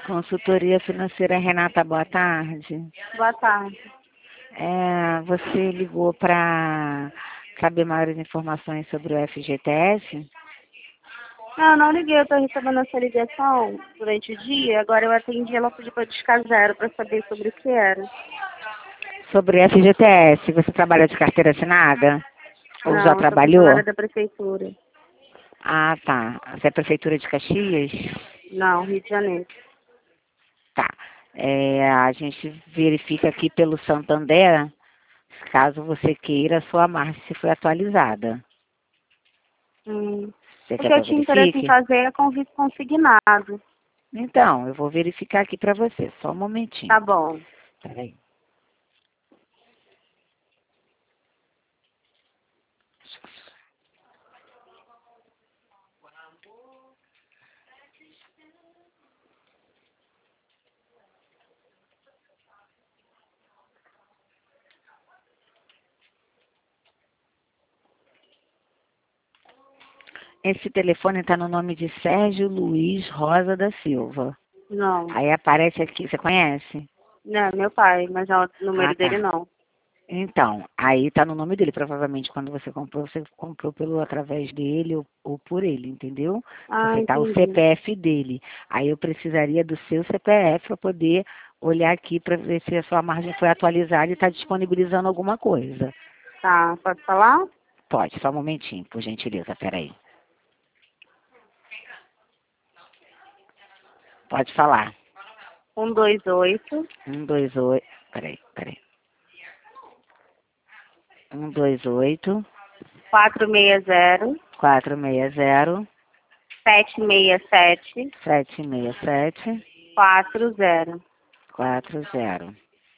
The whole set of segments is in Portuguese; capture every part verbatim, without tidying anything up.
Consultoria Financeira Renata, boa tarde. Boa tarde. É, você ligou para saber maiores informações sobre o F G T S? Não, não liguei, eu estou recebendo essa ligação durante o dia, agora eu atendi, ela pediu para discar zero para saber sobre o que era. Sobre o F G T S, você trabalha de carteira assinada? Ou Não, já eu sou trabalhou? funcionária da prefeitura. Ah, tá. Você é Prefeitura de Caxias? Não, Rio de Janeiro. Tá. É, a gente verifica aqui pelo Santander, caso você queira, a sua margem se foi atualizada. Hum. Você O quer que que eu eu tinha interesse em verifique? fazer é convite consignado. Então, eu vou verificar aqui para você, só um momentinho. Tá bom. Peraí. Esse telefone está no nome de Sérgio Luiz Rosa da Silva. Não. Aí aparece aqui, você conhece? Não, é meu pai, mas é o número Ah, dele tá. não. Então, aí está no nome dele. Provavelmente quando você comprou, você comprou pelo através dele ou, ou por ele, entendeu? Ah, Porque está o entendi. C P F dele. Aí eu precisaria do seu C P F para poder olhar aqui para ver se a sua margem foi atualizada e está disponibilizando alguma coisa. Tá, pode falar? Pode, só um momentinho, por gentileza, peraí. Pode falar. Um, dois, oito, Um, dois, oito. Peraí, peraí. Um, dois, oito, quatro, seis, zero, quatro, seis, zero, sete, seis, sete, sete, seis, sete, quatro, zero. quatro, zero.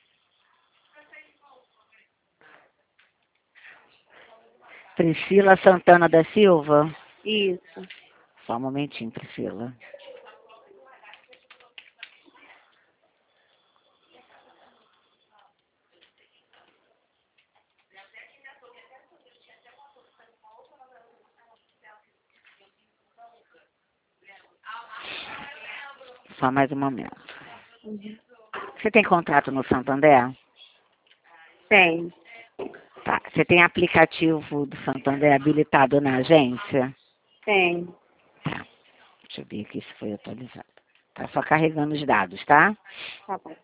Priscila Santana da Silva? Isso. Só um momentinho, Priscila. Só mais um momento. Uhum. Você tem contrato no Santander? Tem. Tá. Você tem aplicativo do Santander habilitado na agência? Tem. Tá. Deixa eu ver aqui se foi atualizado. Tá só carregando os dados, tá? Tá bom.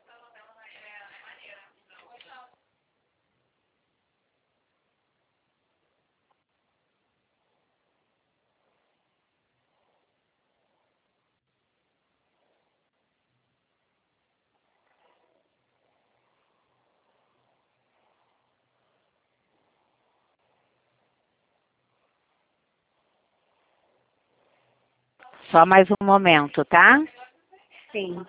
Só mais um momento, tá? Sim.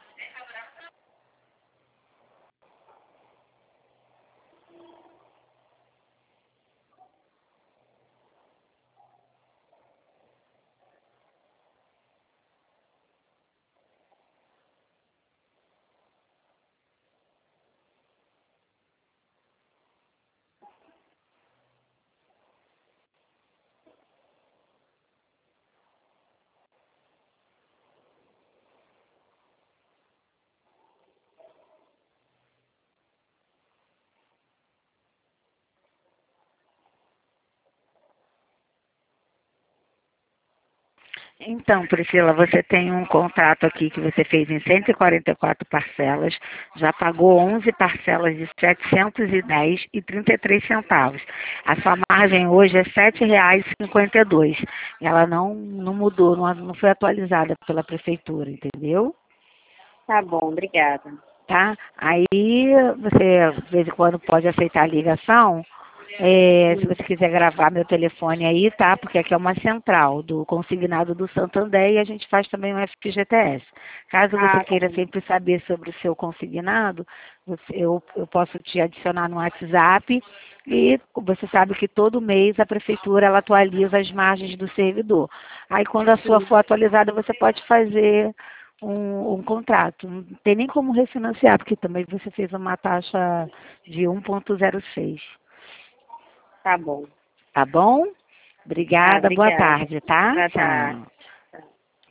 Então, Priscila, você tem um contrato aqui que você fez em cento e quarenta e quatro parcelas, já pagou onze parcelas de setecentos e dez reais e trinta e três centavos. A sua margem hoje é sete reais e cinquenta e dois centavos. Ela não, não mudou, não, não foi atualizada pela prefeitura, entendeu? Tá bom, obrigada. Tá? Aí você, de vez em quando, pode aceitar a ligação. É, se Hum. você quiser gravar meu telefone aí, tá? Porque aqui é uma central do consignado do Santander e a gente faz também o F G T S. Caso você Ah, tá queira bom. sempre saber sobre o seu consignado, você- eu, eu posso te adicionar no WhatsApp e você sabe que todo mês a prefeitura ela atualiza as margens do servidor. Aí quando a sua Sim. for atualizada, você pode fazer um, um contrato. Não tem nem como refinanciar, porque também você fez uma taxa de um ponto zero seis. Tá bom. Tá bom? Tá, Obrigada, boa obrigada. tarde, tá? Boa tarde. Tchau.